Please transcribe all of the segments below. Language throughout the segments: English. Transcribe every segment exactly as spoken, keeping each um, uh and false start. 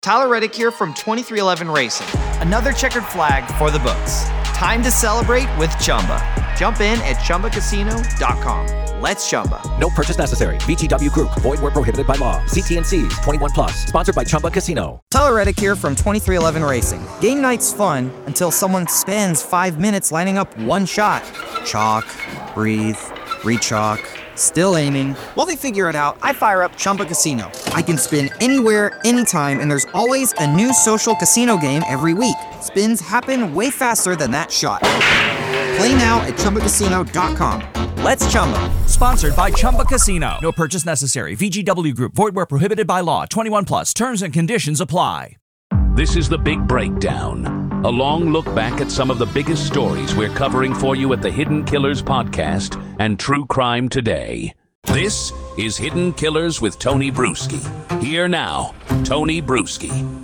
Tyler Reddick here from twenty-three eleven Racing. Another checkered flag for the books. Time to celebrate with Chumba. Jump in at Chumba Casino dot com. Let's Chumba. No purchase necessary. V G W Group. Void where prohibited by law. See T and C's. twenty-one plus. Sponsored by Chumba Casino. Tyler Reddick here from twenty-three eleven Racing. Game night's fun until someone spends five minutes lining up one shot. Chalk, breathe, re-chalk, still aiming. While they figure it out, I fire up Chumba Casino. I can spin anywhere, anytime, and there's always a new social casino game every week. Spins happen way faster than that shot. Play now at Chumba Casino dot com. Let's Chumba. Sponsored by Chumba Casino. No purchase necessary. V G W Group. Void where prohibited by law. twenty-one plus. Terms and conditions apply. This is The Big Breakdown, a long look back at some of the biggest stories we're covering for you at the Hidden Killers podcast and True Crime Today. This is Hidden Killers with Tony Bruschi. Here now, Tony Bruschi.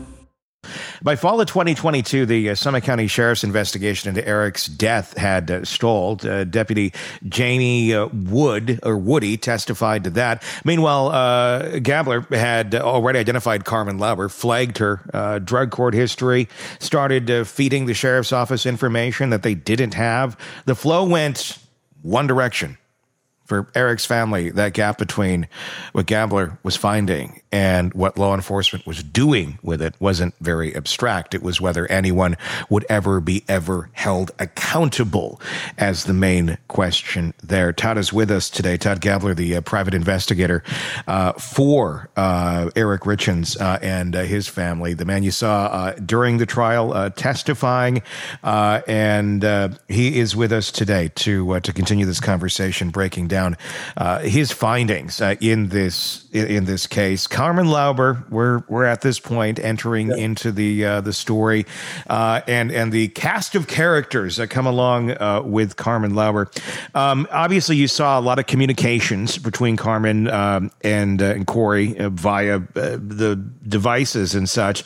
By fall of twenty twenty-two, the uh, Summit County Sheriff's investigation into Eric's death had uh, stalled. Uh, Deputy Jamie uh, Wood, or Woody, testified to that. Meanwhile, uh, Gabler had already identified Carmen Lauber, flagged her uh, drug court history, started uh, feeding the sheriff's office information that they didn't have. The flow went one direction. For Eric's family, that gap between what Gabler was finding and what law enforcement was doing with it wasn't very abstract. It was whether anyone would ever be ever held accountable as the main question there. Todd is with us today. Todd Gabler, the uh, private investigator uh, for uh, Eric Richins uh, and uh, his family, the man you saw uh, during the trial uh, testifying, uh, and uh, he is with us today to uh, to continue this conversation, breaking down Uh, his findings uh, in this in, in this case. Carmen Lauber, we're we're at this point entering yeah. into the uh, the story, uh, and and the cast of characters that come along uh, with Carmen Lauber. Um, obviously, you saw a lot of communications between Carmen um, and uh, and Corey uh, via uh, the devices and such.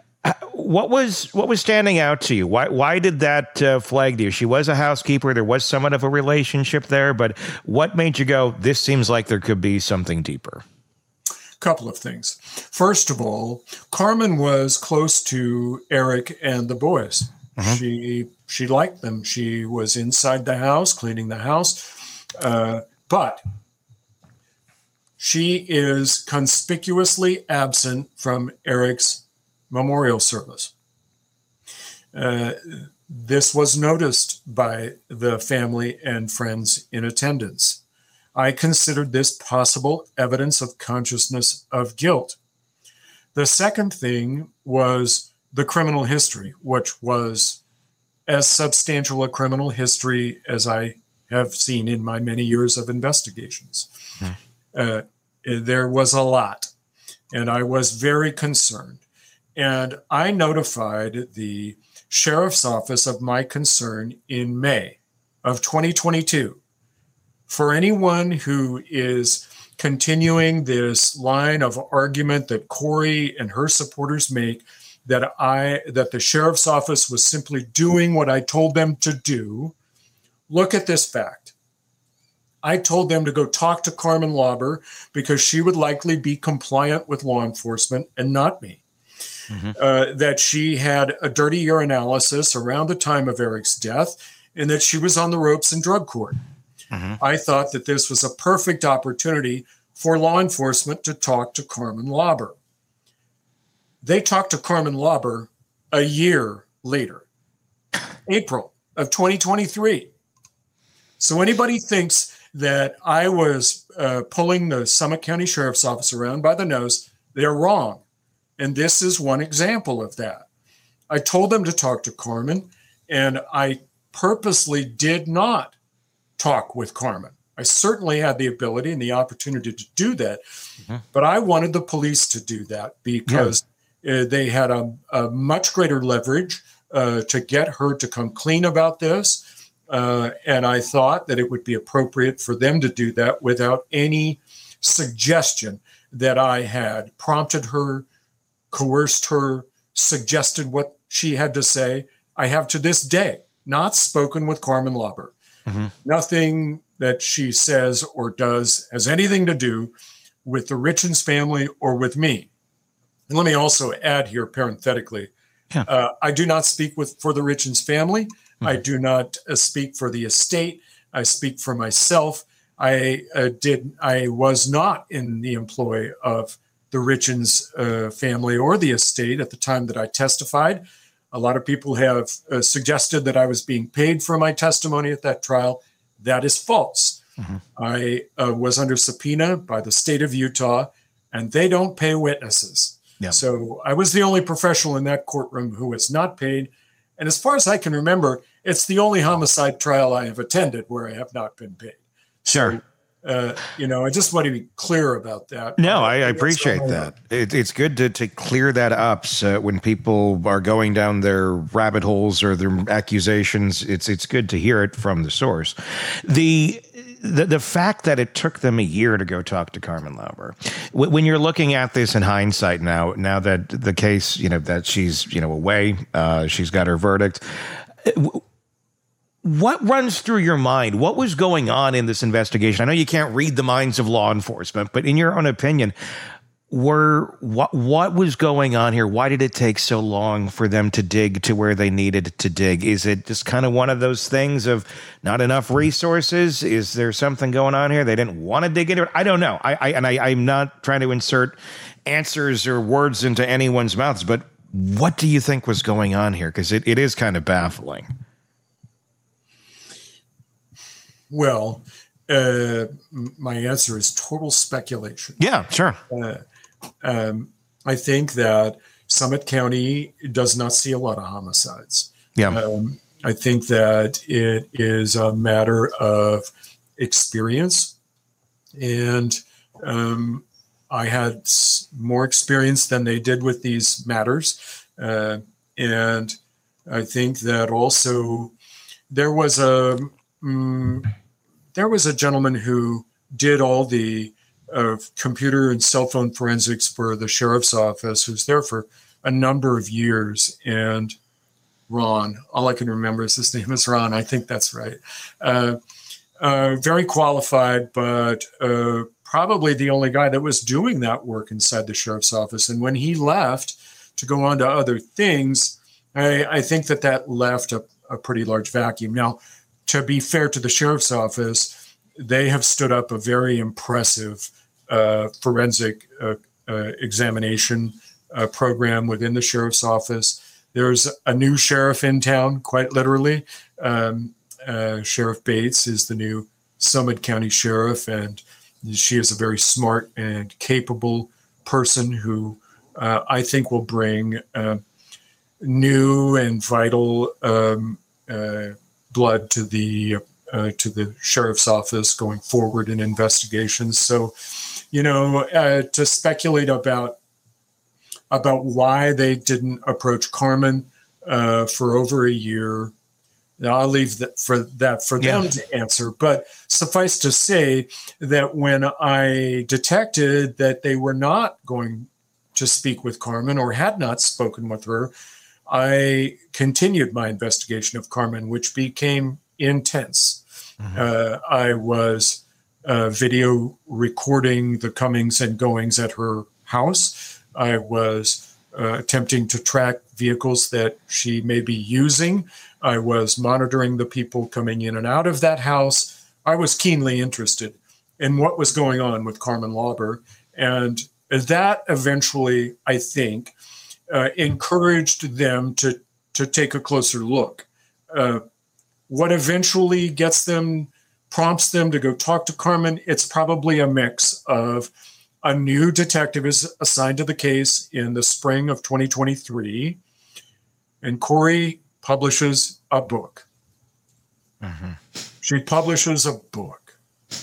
What was what was standing out to you? Why why did that uh, flag to you? She was a housekeeper. There was somewhat of a relationship there, but what made you go, this seems like there could be something deeper? Couple of things. First of all, Carmen was close to Eric and the boys. Mm-hmm. She she liked them. She was inside the house, cleaning the house, uh, but she is conspicuously absent from Eric's memorial service. Uh, this was noticed by the family and friends in attendance. I considered this possible evidence of consciousness of guilt. The second thing was the criminal history, which was as substantial a criminal history as I have seen in my many years of investigations. Hmm. Uh, there was a lot, and I was very concerned. And I notified the sheriff's office of my concern in May of twenty twenty-two. For anyone who is continuing this line of argument that Corey and her supporters make, that I that the sheriff's office was simply doing what I told them to do, look at this fact. I told them to go talk to Carmen Lauber because she would likely be compliant with law enforcement and not me. Mm-hmm. Uh, that she had a dirty urinalysis around the time of Eric's death, and that she was on the ropes in drug court. Mm-hmm. I thought that this was a perfect opportunity for law enforcement to talk to Carmen Lauber. They talked to Carmen Lauber a year later, April of twenty twenty-three. So anybody thinks that I was uh, pulling the Summit County Sheriff's Office around by the nose, they're wrong. And this is one example of that. I told them to talk to Carmen, and I purposely did not talk with Carmen. I certainly had the ability and the opportunity to do that, mm-hmm. but I wanted the police to do that because yeah. uh, they had a, a much greater leverage uh, to get her to come clean about this. Uh, and I thought that it would be appropriate for them to do that without any suggestion that I had prompted her, coerced her, suggested what she had to say. I have to this day not spoken with Carmen Lauber. Mm-hmm. Nothing that she says or does has anything to do with the Richins family or with me. And let me also add here parenthetically, Yeah. uh, I do not speak with for the Richens family. Mm-hmm. I do not uh, speak for the estate. I speak for myself. I uh, did. I was not in the employ of the Richens uh, family or the estate at the time that I testified. A lot of people have uh, suggested that I was being paid for my testimony at that trial. That is false. Mm-hmm. I uh, was under subpoena by the state of Utah, and they don't pay witnesses. Yeah. So I was the only professional in that courtroom who was not paid. And as far as I can remember, it's the only homicide trial I have attended where I have not been paid. Sure. So, Uh, you know, I just want to be clear about that. No, I, I appreciate that. It, it's good to, to clear that up so when people are going down their rabbit holes or their accusations. It's it's good to hear it from the source. The the, the fact that it took them a year to go talk to Carmen Lauber, when you're looking at this in hindsight now, now that the case, you know, that she's, you know, away, uh, she's got her verdict. What runs through your mind? What was going on in this investigation? I know you can't read the minds of law enforcement, but in your own opinion, were what what was going on here? Why did it take so long for them to dig to where they needed to dig? Is it just kind of one of those things of not enough resources? Is there something going on here? They didn't want to dig into it. I don't know. I, I and I, I'm not trying to insert answers or words into anyone's mouths, but what do you think was going on here? Because it, it is kind of baffling. Well, uh, my answer is total speculation. Yeah, sure. Uh, um, I think that Summit County does not see a lot of homicides. Yeah. Um, I think that it is a matter of experience. And um, I had more experience than they did with these matters. Uh, and I think that also there was a... Um, There was a gentleman who did all the uh, computer and cell phone forensics for the sheriff's office, who's there for a number of years. And Ron, all I can remember is his name is Ron. I think that's right. Uh, uh, very qualified, but uh, probably the only guy that was doing that work inside the sheriff's office. And when he left to go on to other things, I, I think that that left a, a pretty large vacuum. Now, to be fair to the sheriff's office, they have stood up a very impressive uh, forensic uh, uh, examination uh, program within the sheriff's office. There's a new sheriff in town, quite literally. Um, uh, Sheriff Bates is the new Summit County sheriff, and she is a very smart and capable person who uh, I think will bring uh, new and vital um, uh, blood to the uh, to the sheriff's office going forward in investigations. So, you know, uh, to speculate about about why they didn't approach Carmen uh, for over a year, now I'll leave that for that for Yeah. them to answer. But suffice to say that when I detected that they were not going to speak with Carmen or had not spoken with her, I continued my investigation of Carmen, which became intense. Mm-hmm. Uh, I was uh, video recording the comings and goings at her house. I was uh, attempting to track vehicles that she may be using. I was monitoring the people coming in and out of that house. I was keenly interested in what was going on with Carmen Lauber. And that eventually, I think, uh, encouraged them to, to take a closer look. Uh, what eventually gets them, prompts them to go talk to Carmen, it's probably a mix of a new detective is assigned to the case in the spring of twenty twenty-three, and Corey publishes a book. Mm-hmm. She publishes a book.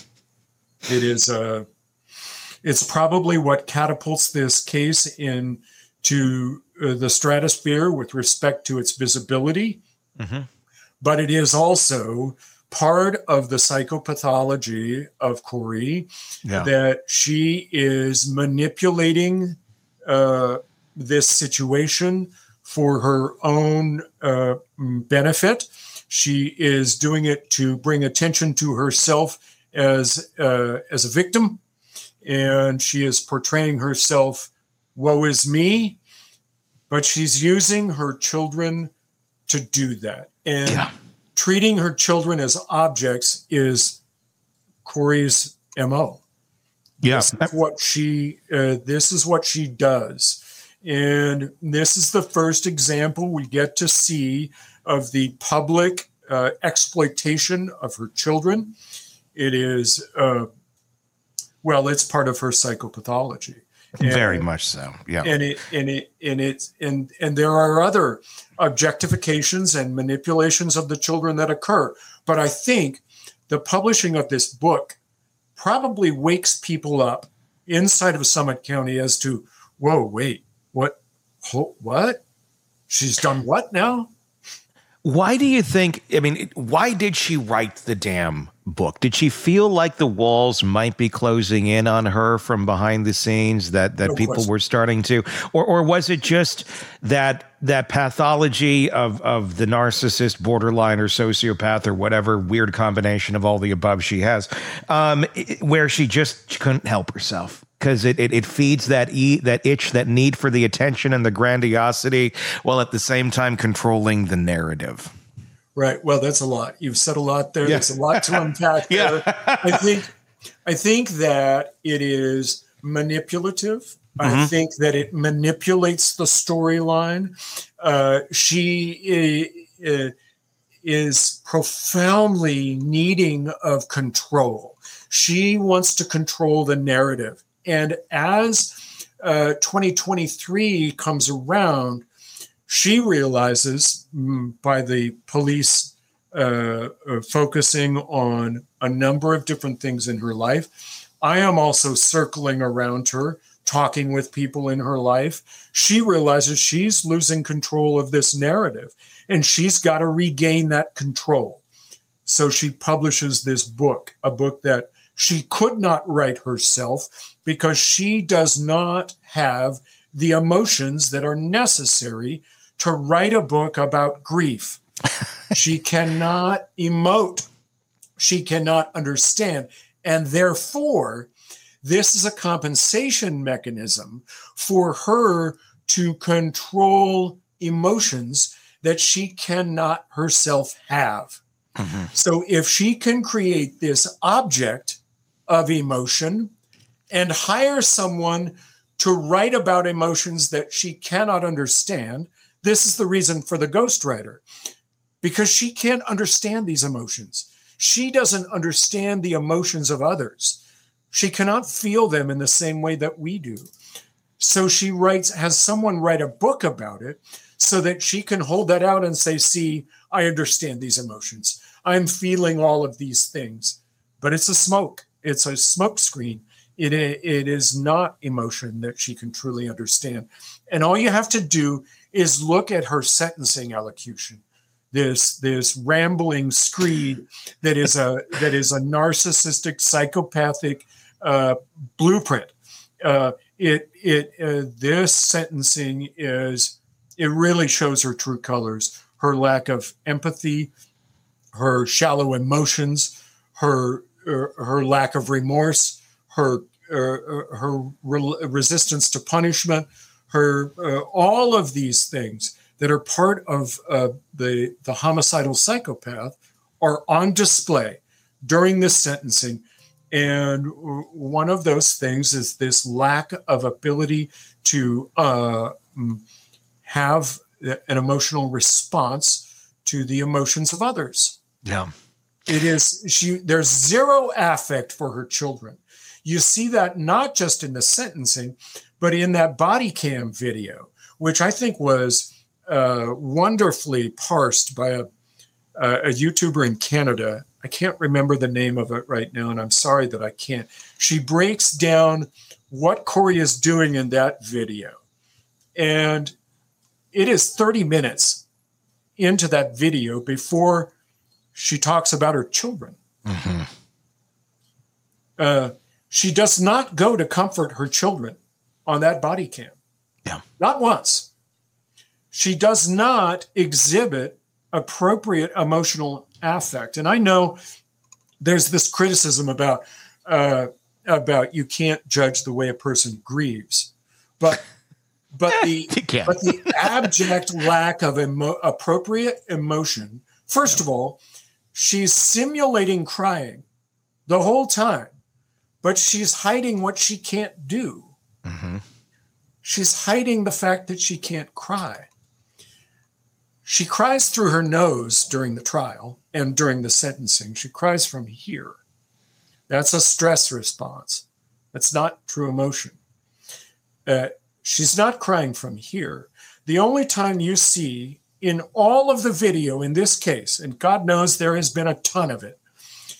It is a, it's probably what catapults this case into uh, the stratosphere with respect to its visibility. Mm-hmm. But it is also part of the psychopathology of Corey, yeah. that she is manipulating uh, this situation for her own uh, benefit. She is doing it to bring attention to herself as uh, as a victim, and she is portraying herself woe is me, but she's using her children to do that. And Yeah. treating her children as objects is Corey's M O. Yeah. This is what she, uh, this is what she does. And this is the first example we get to see of the public uh, exploitation of her children. It is, uh, well, it's part of her psychopathology. And, Very much so. Yeah. and it and it and it's and and there are other objectifications and manipulations of the children that occur. But I think the publishing of this book probably wakes people up inside of Summit County as to, whoa, wait, what, what? She's done what now? Why do you think, I mean, why did she write the damn book? Did she feel like the walls might be closing in on her from behind the scenes, that, that No people question. were starting to, or, or was it just that, that pathology of, of the narcissist, borderline, or sociopath, or whatever weird combination of all the above she has, um, it- where she just couldn't help herself? Because it, it, it feeds that e, that itch, that need for the attention and the grandiosity, while at the same time controlling the narrative. Right. Well, that's a lot. You've said a lot there. Yeah. There's a lot to unpack there. I think I think that it is manipulative. I think that it manipulates the storyline. Uh, she is, is profoundly needing of control. She wants to control the narrative. And as uh, twenty twenty-three comes around, she realizes mm, by the police uh, uh, focusing on a number of different things in her life. I am also circling around her, talking with people in her life. She realizes she's losing control of this narrative, and she's got to regain that control. So she publishes this book, a book that she could not write herself because she does not have the emotions that are necessary to write a book about grief. She cannot emote. She cannot understand. And therefore, this is a compensation mechanism for her to control emotions that she cannot herself have. Mm-hmm. So if she can create this object of emotion and hire someone to write about emotions that she cannot understand, this is the reason for the ghostwriter, because she can't understand these emotions. She doesn't understand the emotions of others. She cannot feel them in the same way that we do. So she writes, has someone write a book about it so that she can hold that out and say, see, I understand these emotions. I'm feeling all of these things, but it's a smoke. It's a smoke screen. It, it is not emotion that she can truly understand. And all you have to do is look at her sentencing allocution. This this rambling screed that is a that is a narcissistic, psychopathic uh, blueprint. Uh, it it uh, this sentencing is it really shows her true colors. Her lack of empathy, her shallow emotions, her her, her lack of remorse, her uh, her re- resistance to punishment, her uh, all of these things that are part of uh, the, the homicidal psychopath are on display during this sentencing. And one of those things is this lack of ability to uh, have an emotional response to the emotions of others. Yeah. It is, she, there's zero affect for her children. You see that not just in the sentencing, but in that body cam video, which I think was Uh, wonderfully parsed by a, uh, a YouTuber in Canada. I can't remember the name of it right now, and I'm sorry that I can't. She breaks down what Corey is doing in that video. And it is thirty minutes into that video before she talks about her children. Mm-hmm. Uh, she does not go to comfort her children on that body cam. Yeah. Not once. She does not exhibit appropriate emotional affect. And I know there's this criticism about uh, about you can't judge the way a person grieves. But but the You can't. but the abject lack of emo- appropriate emotion. First of all, she's simulating crying the whole time, but she's hiding what she can't do. Mm-hmm. She's hiding the fact that she can't cry. She cries through her nose during the trial and during the sentencing. She cries from here. That's a stress response. That's not true emotion. Uh, she's not crying from here. The only time you see in all of the video in this case, and God knows there has been a ton of it,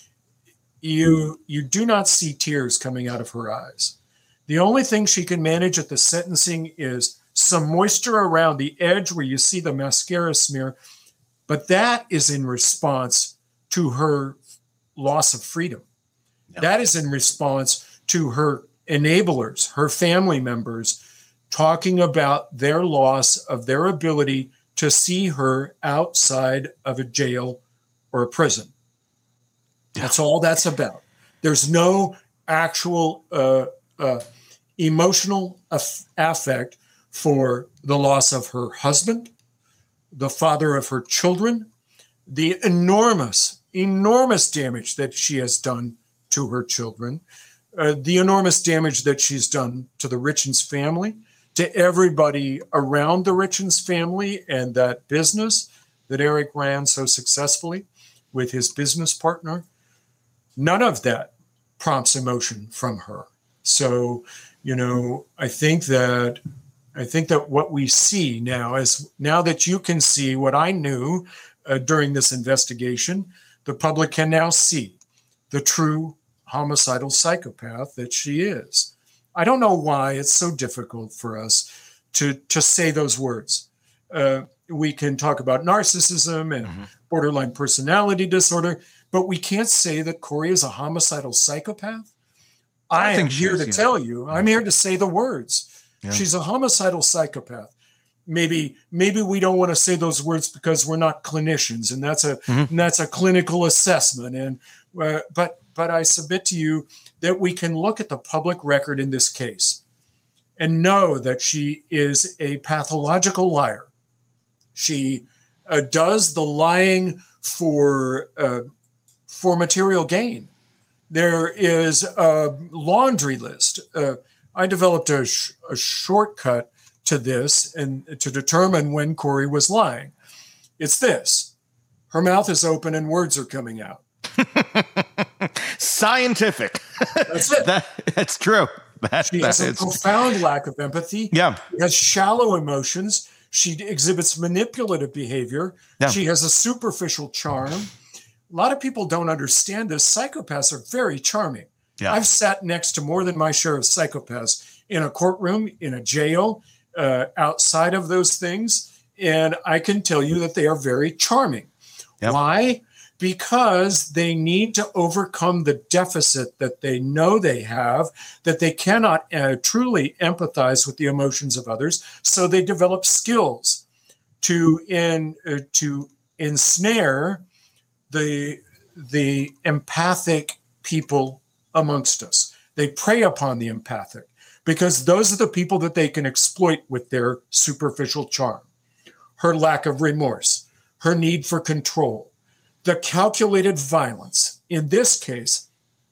you, you do not see tears coming out of her eyes. The only thing she can manage at the sentencing is some moisture around the edge where you see the mascara smear, but that is in response to her loss of freedom. Yeah. That is in response to her enablers, her family members, talking about their loss of their ability to see her outside of a jail or a prison. Yeah. That's all that's about. There's no actual uh, uh, emotional aff- affect for the loss of her husband, the father of her children, the enormous, enormous damage that she has done to her children, uh, the enormous damage that she's done to the Richens family, to everybody around the Richens family and that business that Eric ran so successfully with his business partner. None of that prompts emotion from her. So, you know, I think that I think that what we see now is now that you can see what I knew uh, during this investigation, the public can now see the true homicidal psychopath that she is. I don't know why it's so difficult for us to, to say those words. Uh, we can talk about narcissism and mm-hmm. borderline personality disorder, but we can't say that Corey is a homicidal psychopath. I, I am here to tell you, I'm here to say the words. Yeah. She's a homicidal psychopath. Maybe, maybe we don't want to say those words because we're not clinicians, and that's a mm-hmm. and that's a clinical assessment. And uh, but but I submit to you that we can look at the public record in this case and know that she is a pathological liar. She uh, does the lying for uh, for material gain. There is a laundry list. Uh, I developed a, sh- a shortcut to this and to determine when Corey was lying. It's this. Her mouth is open and words are coming out. Scientific. That's it. that, that's true. That, she that has a is... profound lack of empathy. Yeah. She has shallow emotions. She exhibits manipulative behavior. Yeah. She has a superficial charm. A lot of people don't understand this. Psychopaths are very charming. Yeah. I've sat next to more than my share of psychopaths in a courtroom, in a jail, uh, outside of those things. And I can tell you that they are very charming. Yep. Why? Because they need to overcome the deficit that they know they have, that they cannot uh, truly empathize with the emotions of others. So they develop skills to in uh, to ensnare the the empathic people amongst us. They prey upon the empathic because those are the people that they can exploit with their superficial charm. Her lack of remorse, her need for control, the calculated violence in this case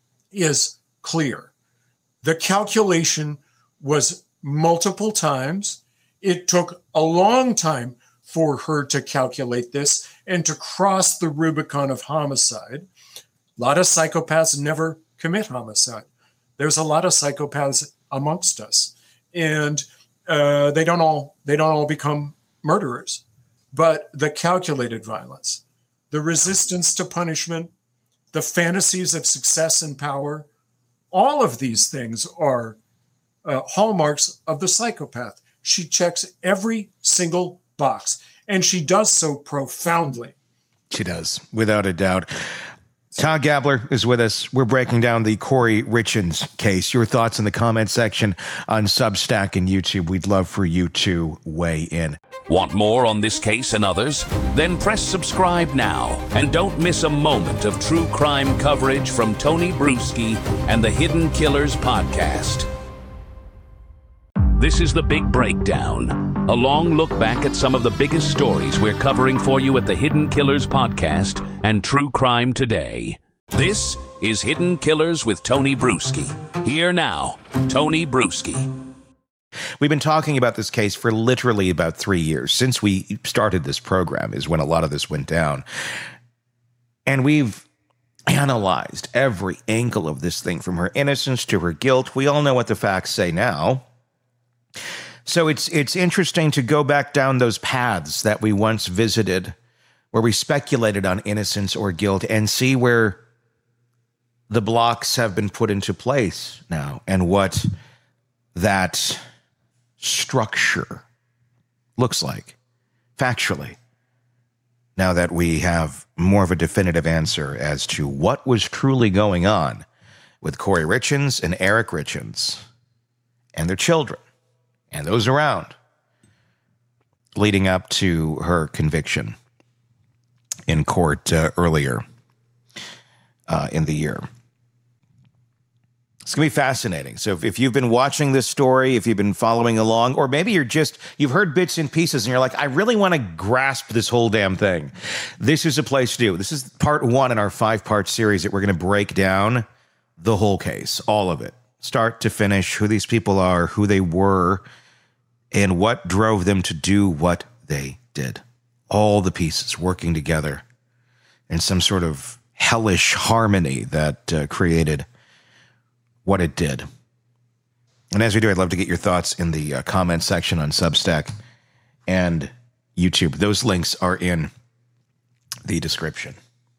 is clear. The calculation was multiple times. It took a long time for her to calculate this and to cross the Rubicon of homicide. A lot of psychopaths never commit homicide. There's a lot of psychopaths amongst us, and uh, they don't all they don't all become murderers. But the calculated violence, the resistance to punishment, the fantasies of success and power, all of these things are uh, hallmarks of the psychopath. She checks every single box, and she does so profoundly. She does, without a doubt. Todd Gabler is with us. We're breaking down the Corey Richens case. Your thoughts in the comment section on Substack and YouTube. We'd love for you to weigh in. Want more on this case and others? Then press subscribe now and don't miss a moment of true crime coverage from Tony Bruschi and the Hidden Killers podcast. This is The Big Breakdown, a long look back at some of the biggest stories we're covering for you at the Hidden Killers podcast and True Crime Today. This is Hidden Killers with Tony Bruschi. Here now, Tony Bruschi. We've been talking about this case for literally about three years. Since we started this program is when a lot of this went down. And we've analyzed every angle of this thing, from her innocence to her guilt. We all know what the facts say now. So it's it's interesting to go back down those paths that we once visited, where we speculated on innocence or guilt, and see where the blocks have been put into place now and what that structure looks like factually, now that we have more of a definitive answer as to what was truly going on with Kouri Richins and Eric Richins and their children and those around, leading up to her conviction in court uh, earlier uh, in the year. It's going to be fascinating. So if, if you've been watching this story, if you've been following along, or maybe you're just, you've heard bits and pieces and you're like, I really want to grasp this whole damn thing, this is a place to do. This is part one in our five-part series that we're going to break down the whole case, all of it, start to finish, who these people are, who they were, and what drove them to do what they did. All the pieces working together in some sort of hellish harmony that uh, created what it did. And as we do, I'd love to get your thoughts in the uh, comment section on Substack and YouTube. Those links are in the description.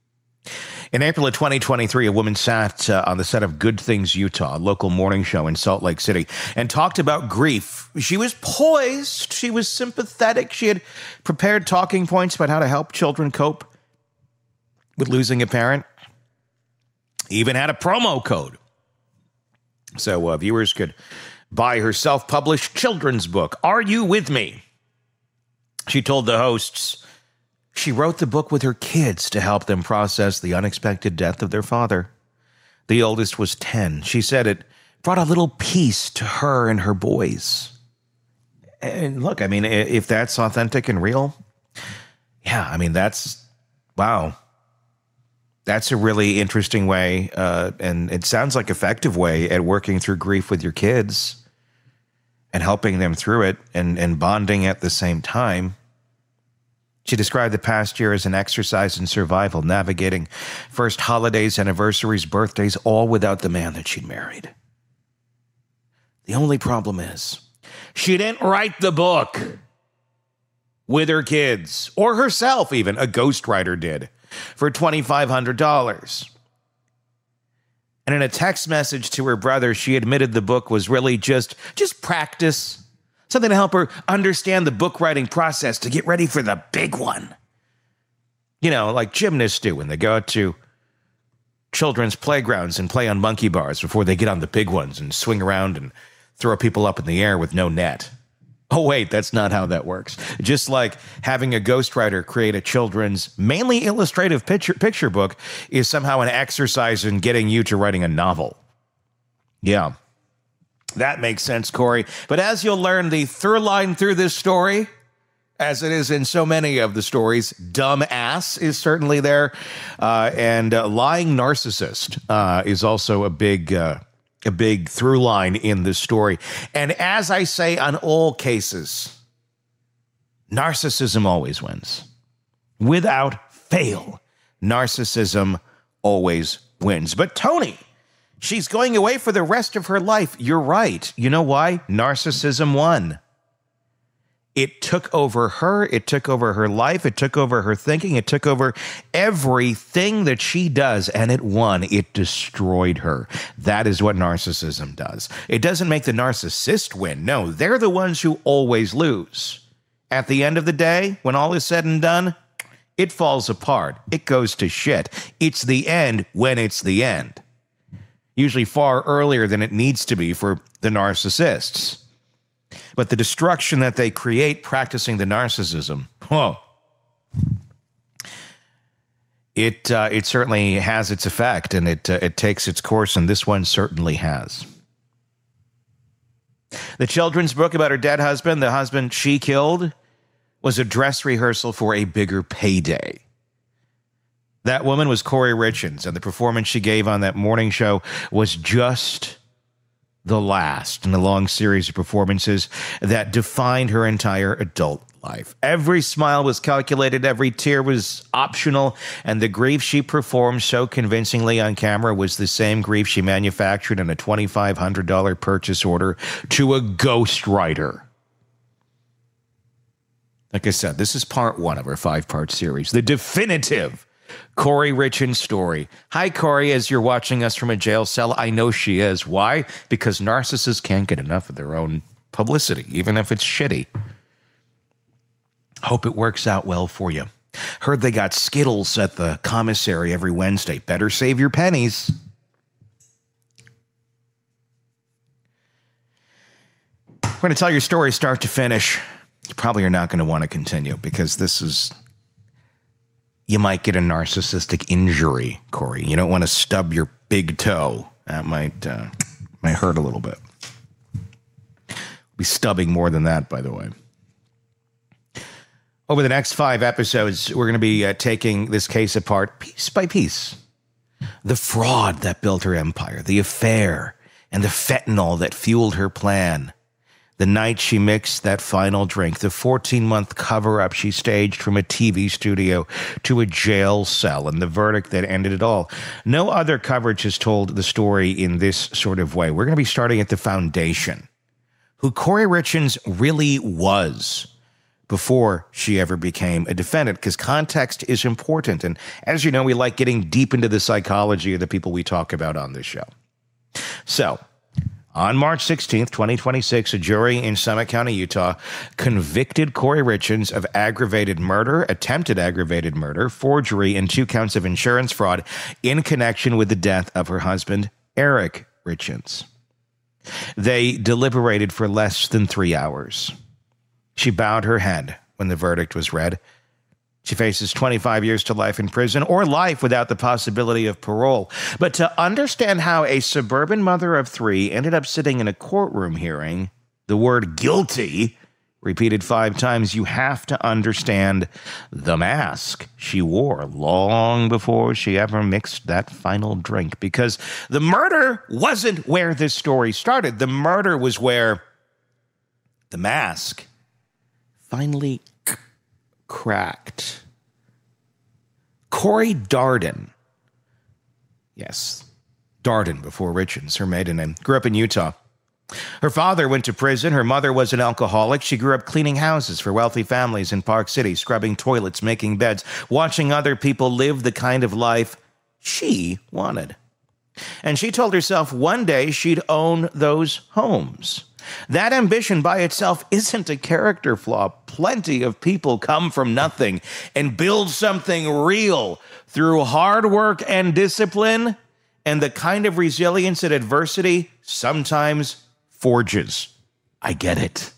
In April of twenty twenty-three, a woman sat uh, on the set of Good Things Utah, a local morning show in Salt Lake City, and talked about grief. She was poised. She was sympathetic. She had prepared talking points about how to help children cope with losing a parent. Even had a promo code, so uh, viewers could buy her self-published children's book, Are You With Me? She told the hosts she wrote the book with her kids to help them process the unexpected death of their father. The oldest was ten. She said it brought a little peace to her and her boys. And look, I mean, if that's authentic and real, yeah, I mean, that's, wow. That's a really interesting way, uh, and it sounds like effective way at working through grief with your kids and helping them through it and, and bonding at the same time. She described the past year as an exercise in survival, navigating first holidays, anniversaries, birthdays, all without the man that she'd married. The only problem is she didn't write the book with her kids, or herself even. A ghostwriter did, for twenty-five hundred dollars. And in a text message to her brother, she admitted the book was really just, just practice, something to help her understand the book writing process to get ready for the big one. You know, like gymnasts do when they go out to children's playgrounds and play on monkey bars before they get on the big ones and swing around and throw people up in the air with no net. Oh, wait, that's not how that works. Just like having a ghostwriter create a children's, mainly illustrative picture, picture book is somehow an exercise in getting you to writing a novel. Yeah, that makes sense, Kouri. But as you'll learn, the through line through this story, as it is in so many of the stories, dumb ass is certainly there. Uh, and uh, lying narcissist uh, is also a big... Uh, a big through line in this story. And as I say on all cases, narcissism always wins. Without fail, narcissism always wins. But Tony, she's going away for the rest of her life. You're right. You know why? Narcissism won. It took over her. It took over her life. It took over her thinking. It took over everything that she does, and it won. It destroyed her. That is what narcissism does. It doesn't make the narcissist win. No, they're the ones who always lose. At the end of the day, when all is said and done, it falls apart. It goes to shit. It's the end when it's the end. Usually far earlier than it needs to be for the narcissists. But the destruction that they create practicing the narcissism, whoa, it uh, it certainly has its effect, and it uh, it takes its course, and this one certainly has. The children's book about her dead husband, the husband she killed, was a dress rehearsal for a bigger payday. That woman was Corey Richins, and the performance she gave on that morning show was just the last in a long series of performances that defined her entire adult life. Every smile was calculated, every tear was optional, and the grief she performed so convincingly on camera was the same grief she manufactured in a twenty-five hundred dollars purchase order to a ghostwriter. Like I said, this is part one of our five-part series, the definitive Corey Richins story. Hi, Corey, as you're watching us from a jail cell. I know she is. Why? Because narcissists can't get enough of their own publicity, even if it's shitty. Hope it works out well for you. Heard they got Skittles at the commissary every Wednesday. Better save your pennies. We're going to tell your story start to finish. You probably are not going to want to continue because this is... You might get a narcissistic injury, Corey. You don't want to stub your big toe. That might, uh, might hurt a little bit. Be stubbing more than that, by the way. Over the next five episodes, we're going to be uh, taking this case apart piece by piece. The fraud that built her empire, the affair, and the fentanyl that fueled her plan. The night she mixed that final drink, the fourteen-month cover-up she staged from a T V studio to a jail cell, and the verdict that ended it all. No other coverage has told the story in this sort of way. We're going to be starting at the foundation. Who Corey Richins really was before she ever became a defendant, because context is important. And as you know, we like getting deep into the psychology of the people we talk about on this show. So, on March sixteenth, twenty twenty-six, a jury in Summit County, Utah, convicted Corey Richins of aggravated murder, attempted aggravated murder, forgery, and two counts of insurance fraud in connection with the death of her husband, Eric Richins. They deliberated for less than three hours. She bowed her head when the verdict was read. She faces twenty-five years to life in prison or life without the possibility of parole. But to understand how a suburban mother of three ended up sitting in a courtroom hearing the word guilty repeated five times, you have to understand the mask she wore long before she ever mixed that final drink. Because the murder wasn't where this story started. The murder was where the mask finally cracked. Corey Darden, yes, Darden before Richins, her maiden name, grew up in Utah. Her father went to prison. Her mother was an alcoholic. She grew up cleaning houses for wealthy families in Park City, scrubbing toilets, making beds, watching other people live the kind of life she wanted. And she told herself one day she'd own those homes. That ambition by itself isn't a character flaw. Plenty of people come from nothing and build something real through hard work and discipline and the kind of resilience that adversity sometimes forges. I get it.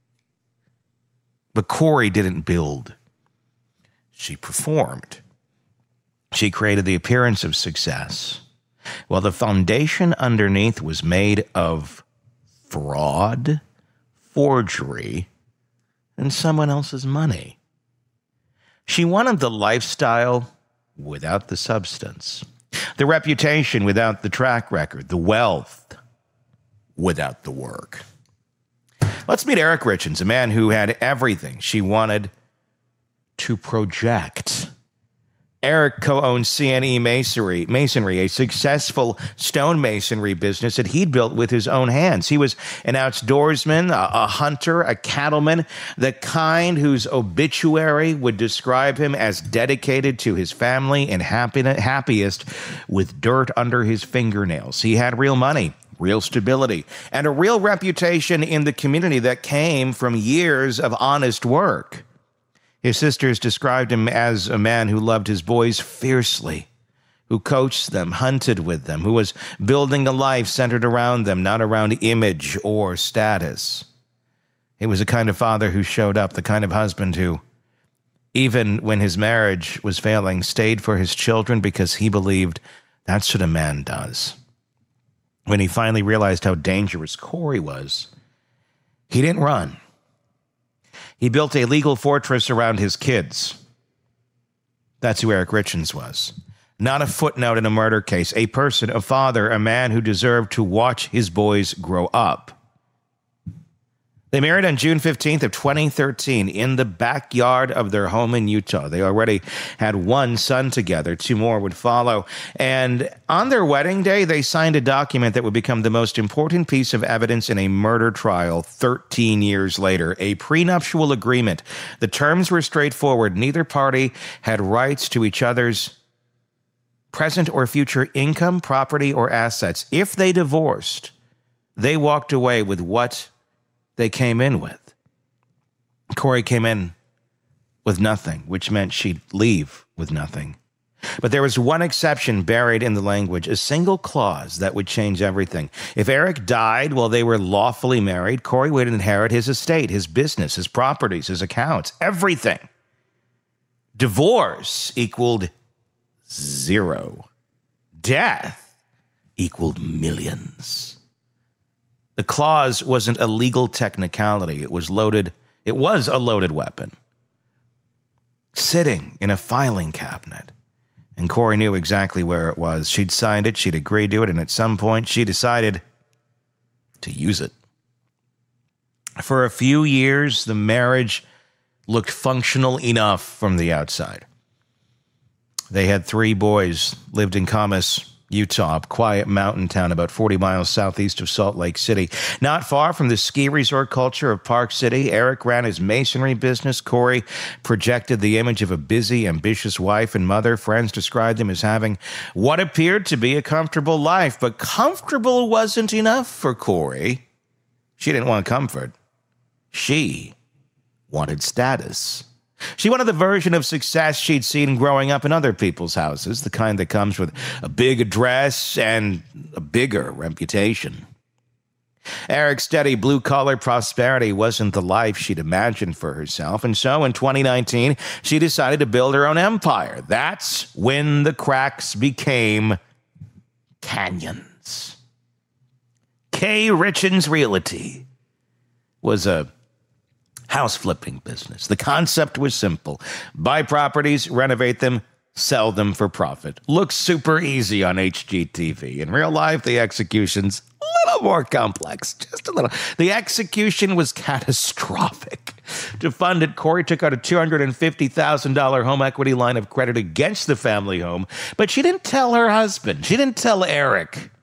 But Corey didn't build. She performed. She created the appearance of success, while the foundation underneath was made of fraud, forgery, and someone else's money. She wanted the lifestyle without the substance, the reputation without the track record, the wealth without the work. Let's meet Eric Richins, a man who had everything she wanted to project. Eric co-owns C N E Masonry, Masonry, a successful stonemasonry business that he'd built with his own hands. He was an outdoorsman, a, a hunter, a cattleman, the kind whose obituary would describe him as dedicated to his family and happy, happiest with dirt under his fingernails. He had real money, real stability, and a real reputation in the community that came from years of honest work. His sisters described him as a man who loved his boys fiercely, who coached them, hunted with them, who was building a life centered around them, not around image or status. He was the kind of father who showed up, the kind of husband who, even when his marriage was failing, stayed for his children because he believed that's what a man does. When he finally realized how dangerous Corey was, He didn't run. He built a legal fortress around his kids. That's who Eric Richins was. Not a footnote in a murder case. A person, a father, a man who deserved to watch his boys grow up. They married on June fifteenth of twenty thirteen in the backyard of their home in Utah. They already had one son together. Two more would follow. And on their wedding day, they signed a document that would become the most important piece of evidence in a murder trial thirteen years later, a prenuptial agreement. The terms were straightforward. Neither party had rights to each other's present or future income, property, or assets. If they divorced, they walked away with what they came in with. Corey came in with nothing, which meant she'd leave with nothing. But there was one exception buried in the language, a single clause that would change everything. If Eric died while they were lawfully married, Corey would inherit his estate, his business, his properties, his accounts, everything. Divorce equaled zero. Death equaled millions. The clause wasn't a legal technicality. It was loaded. It was a loaded weapon, sitting in a filing cabinet. And Corey knew exactly where it was. She'd signed it. She'd agreed to it. And at some point, she decided to use it. For a few years, the marriage looked functional enough from the outside. They had three boys, lived in Camas, Utah, a quiet mountain town about forty miles southeast of Salt Lake City. Not far from the ski resort culture of Park City, Eric ran his masonry business. Corey projected the image of a busy, ambitious wife and mother. Friends described him as having what appeared to be a comfortable life, but comfortable wasn't enough for Corey. She didn't want comfort. She wanted status. She wanted the version of success she'd seen growing up in other people's houses, the kind that comes with a big address and a bigger reputation. Eric's steady blue-collar prosperity wasn't the life she'd imagined for herself, and so in twenty nineteen, she decided to build her own empire. That's when the cracks became canyons. K. Richins Realty was a house flipping business. The concept was simple. Buy properties, renovate them, sell them for profit. Looks super easy on H G T V. In real life, the execution's a little more complex. Just a little. The execution was catastrophic. To fund it, Corey took out a two hundred fifty thousand dollars home equity line of credit against the family home, but she didn't tell her husband. She didn't tell Eric.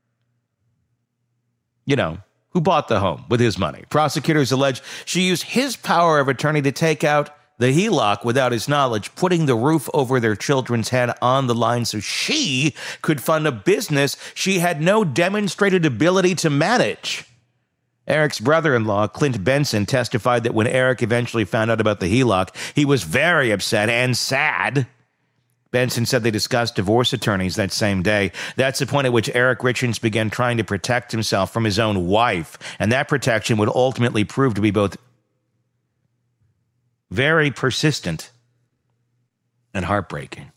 You know, who bought the home with his money. Prosecutors allege she used his power of attorney to take out the H E L O C without his knowledge, putting the roof over their children's head on the line so she could fund a business she had no demonstrated ability to manage. Eric's brother-in-law, Clint Benson, testified that when Eric eventually found out about the H E L O C, he was very upset and sad. Benson said they discussed divorce attorneys that same day. That's the point at which Eric Richins began trying to protect himself from his own wife, and that protection would ultimately prove to be both very persistent and heartbreaking.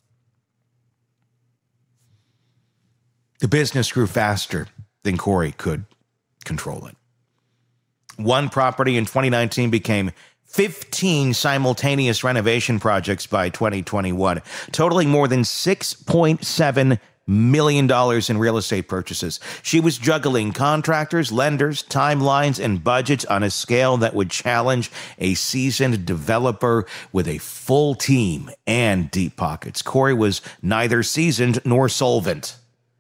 The business grew faster than Corey could control it. One property in twenty nineteen became fifteen simultaneous renovation projects by twenty twenty-one, totaling more than six point seven million dollars in real estate purchases. She was juggling contractors, lenders, timelines, and budgets on a scale that would challenge a seasoned developer with a full team and deep pockets. Corey was neither seasoned nor solvent.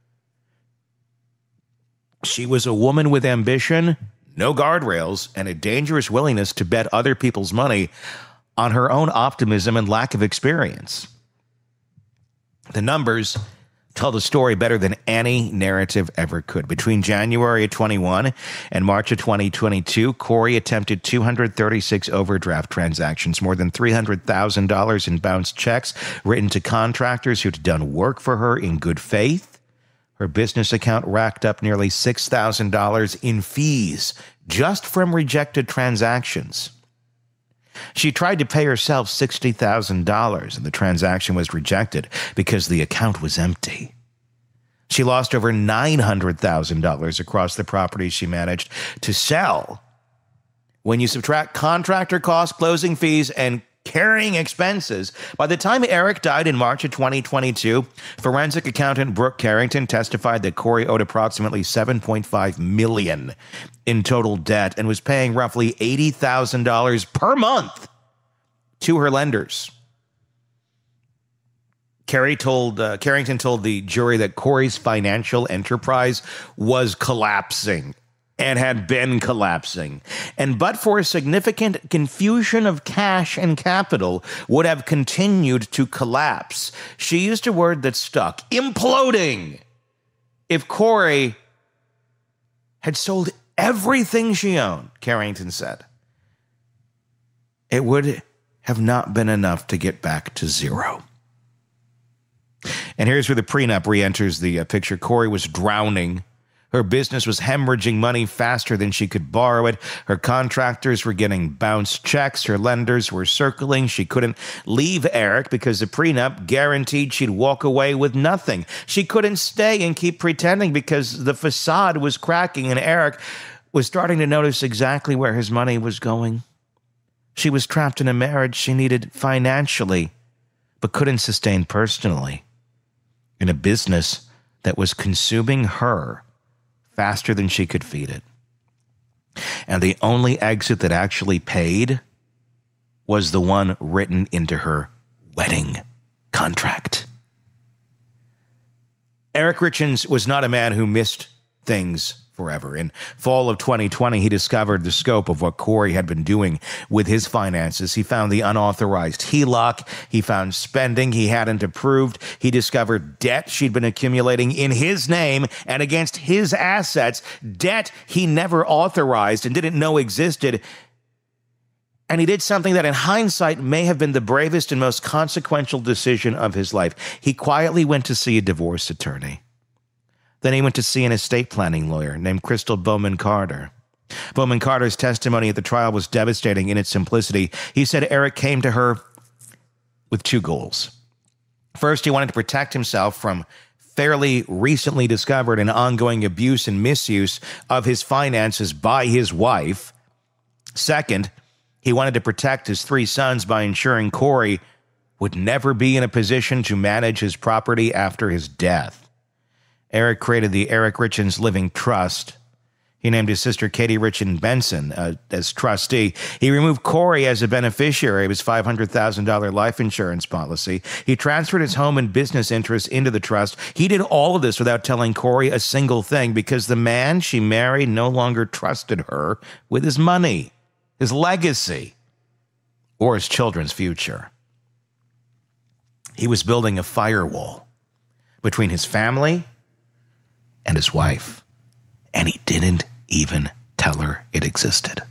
She was a woman with ambition, no guardrails, and a dangerous willingness to bet other people's money on her own optimism and lack of experience. The numbers tell the story better than any narrative ever could. Between January of twenty-one and March of twenty twenty-two, Corey attempted two hundred thirty-six overdraft transactions, more than three hundred thousand dollars in bounced checks written to contractors who'd done work for her in good faith. Her business account racked up nearly six thousand dollars in fees just from rejected transactions. She tried to pay herself sixty thousand dollars, and the transaction was rejected because the account was empty. She lost over nine hundred thousand dollars across the properties she managed to sell When you subtract contractor costs, closing fees, and carrying expenses, by the time Eric died in March of twenty twenty-two, forensic accountant Brooke Carrington testified that Corey owed approximately seven point five million dollars in total debt and was paying roughly eighty thousand dollars per month to her lenders. Carey told uh, Carrington told the jury that Corey's financial enterprise was collapsing and had been collapsing, and but for a significant confusion of cash and capital, would have continued to collapse. She used a word that stuck: imploding. If Corey had sold everything she owned, Carrington said, it would have not been enough to get back to zero. And here's where the prenup re-enters the uh, picture. Corey was drowning. Her business was hemorrhaging money faster than she could borrow it. Her contractors were getting bounced checks. Her lenders were circling. She couldn't leave Eric because the prenup guaranteed she'd walk away with nothing. She couldn't stay and keep pretending because the facade was cracking, and Eric was starting to notice exactly where his money was going. She was trapped in a marriage she needed financially, but couldn't sustain personally, in a business that was consuming her faster than she could feed it. And the only exit that actually paid was the one written into her wedding contract. Eric Richins was not a man who missed things forever. In fall of twenty twenty, he discovered the scope of what Corey had been doing with his finances. He found the unauthorized H E L O C. He found spending he hadn't approved. He discovered debt she'd been accumulating in his name and against his assets, debt he never authorized and didn't know existed. And he did something that in hindsight may have been the bravest and most consequential decision of his life. He quietly went to see a divorce attorney. Then he went to see an estate planning lawyer named Crystal Bowman Carter. Bowman Carter's testimony at the trial was devastating in its simplicity. He said Eric came to her with two goals. First, he wanted to protect himself from fairly recently discovered and ongoing abuse and misuse of his finances by his wife. Second, he wanted to protect his three sons by ensuring Corey would never be in a position to manage his property after his death. Eric created the Eric Richins Living Trust. He named his sister Katie Richin Benson uh, as trustee. He removed Corey as a beneficiary of his five hundred thousand dollars life insurance policy. He transferred his home and business interests into the trust. He did all of this without telling Corey a single thing because the man she married no longer trusted her with his money, his legacy, or his children's future. He was building a firewall between his family and his wife, and he didn't even tell her it existed.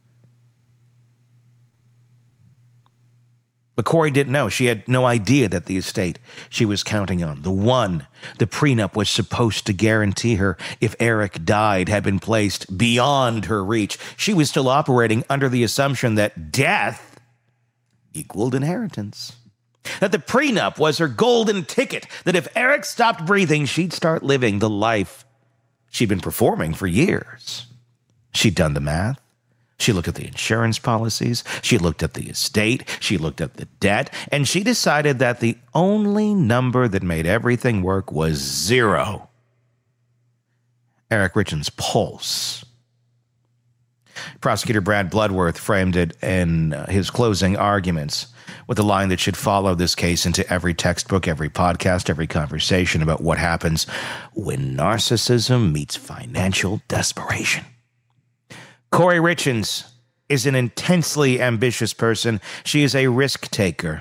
But Corey didn't know. She had no idea that the estate she was counting on, the one the prenup was supposed to guarantee her if Eric died, had been placed beyond her reach. She was still operating under the assumption that death equaled inheritance. That the prenup was her golden ticket, that if Eric stopped breathing, she'd start living the life she'd been performing for years. She'd done the math. She looked at the insurance policies. She looked at the estate. She looked at the debt. And she decided that the only number that made everything work was zero. Eric Richins' pulse. Prosecutor Brad Bloodworth framed it in uh, his closing arguments with a line that should follow this case into every textbook, every podcast, every conversation about what happens when narcissism meets financial desperation. Corey Richins is an intensely ambitious person. She is a risk taker.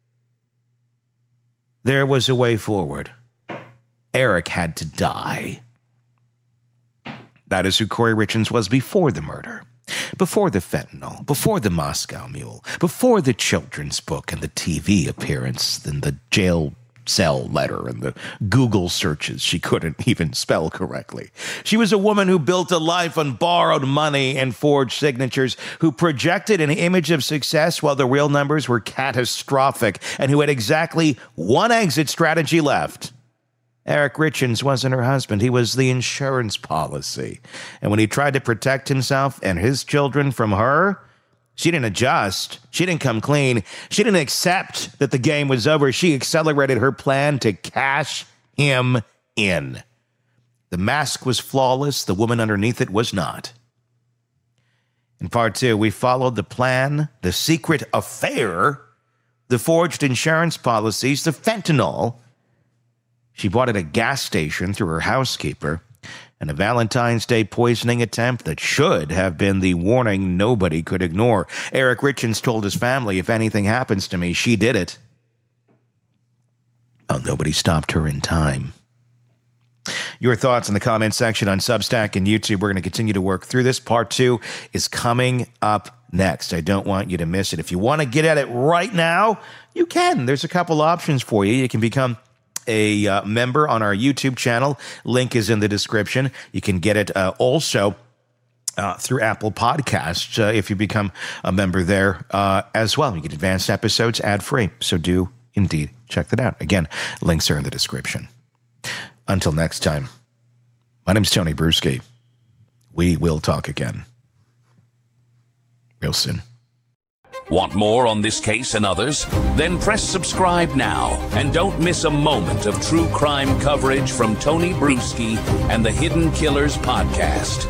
There was a way forward. Eric had to die. That is who Corey Richins was before the murder. Before the fentanyl, before the Moscow Mule, before the children's book and the T V appearance, and the jail cell letter and the Google searches she couldn't even spell correctly. She was a woman who built a life on borrowed money and forged signatures, who projected an image of success while the real numbers were catastrophic, and who had exactly one exit strategy left: Eric Richins wasn't her husband. He was the insurance policy. And when he tried to protect himself and his children from her, she didn't adjust. She didn't come clean. She didn't accept that the game was over. She accelerated her plan to cash him in. The mask was flawless. The woman underneath it was not. In part two, we followed the plan, the secret affair, the forged insurance policies, the fentanyl. She bought at a gas station through her housekeeper, and a Valentine's Day poisoning attempt that should have been the warning nobody could ignore. Eric Richins told his family, if anything happens to me, she did it. Oh, nobody stopped her in time. Your thoughts in the comment section on Substack and YouTube. We're going to continue to work through this. Part two is coming up next. I don't want you to miss it. If you want to get at it right now, you can. There's a couple options for you. You can become a uh, member on our YouTube channel. Link is in the description. You can get it uh, also uh, through Apple Podcasts uh, if you become a member there uh, as well. You get advanced episodes ad-free. So do indeed check that out. Again, links are in the description. Until next time, my name's Tony Brueski. We will talk again real soon. Want more on this case and others? Then press subscribe now and don't miss a moment of true crime coverage from Tony Brueski and the Hidden Killers podcast.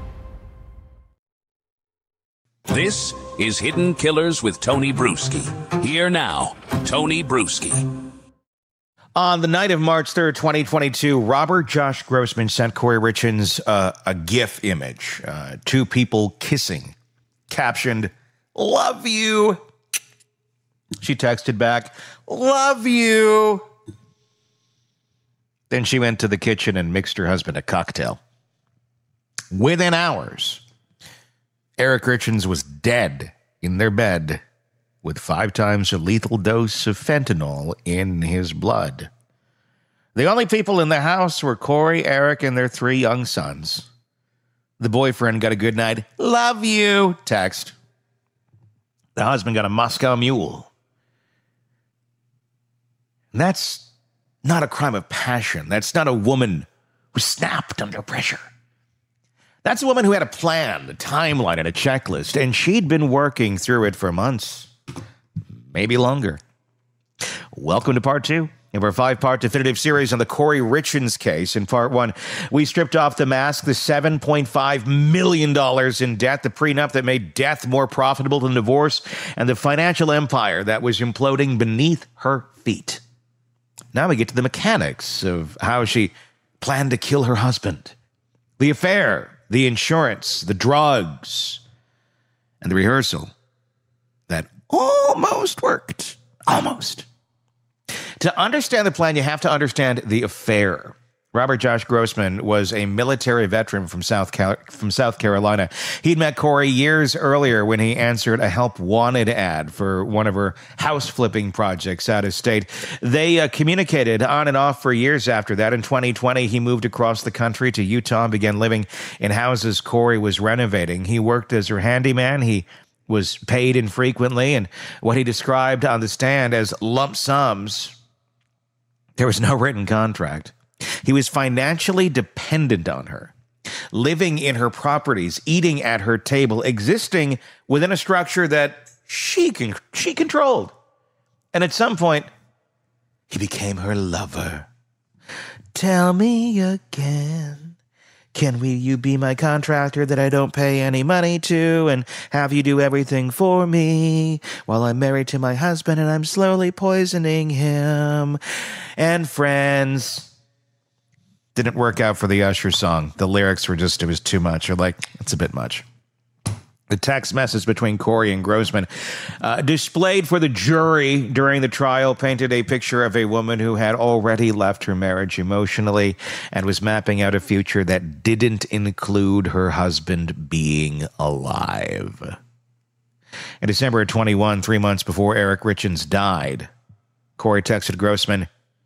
This is Hidden Killers with Tony Brueski. Here now, Tony Brueski. On the night of March third, twenty twenty-two, Robert Josh Grossman sent Corey Richins uh, a GIF image. Uh, two people kissing. Captioned, "Love you." She texted back, "Love you." Then she went to the kitchen and mixed her husband a cocktail. Within hours, Eric Richins was dead in their bed with five times a lethal dose of fentanyl in his blood. The only people in the house were Corey, Eric, and their three young sons. The boyfriend got a good night, "Love you" text. The husband got a Moscow Mule. And that's not a crime of passion. That's not a woman who snapped under pressure. That's a woman who had a plan, a timeline, and a checklist, and she'd been working through it for months, maybe longer. Welcome to part two of our five-part definitive series on the Corey Richins case. In part one, we stripped off the mask, the seven point five million dollars in debt, the prenup that made death more profitable than divorce, and the financial empire that was imploding beneath her feet. Now we get to the mechanics of how she planned to kill her husband. The affair, the insurance, the drugs, and the rehearsal that almost worked. Almost. To understand the plan, you have to understand the affair. Robert Josh Grossman was a military veteran from South Cal- from South Carolina. He'd met Corey years earlier when he answered a help wanted ad for one of her house flipping projects out of state. They uh, communicated on and off for years after that. In twenty twenty, he moved across the country to Utah and began living in houses Corey was renovating. He worked as her handyman. He was paid infrequently, and what he described on the stand as lump sums. There was no written contract. He was financially dependent on her, living in her properties, eating at her table, existing within a structure that she con- she controlled. And at some point, he became her lover. Tell me again, can we, you be my contractor that I don't pay any money to and have you do everything for me while I'm married to my husband and I'm slowly poisoning him? And friends... Didn't work out for the Usher song. The lyrics were just, it was too much. You're like, it's a bit much. The text message between Corey and Grossman, uh, displayed for the jury during the trial, painted a picture of a woman who had already left her marriage emotionally and was mapping out a future that didn't include her husband being alive. In December of twenty-one, three months before Eric Richins died, Corey texted Grossman,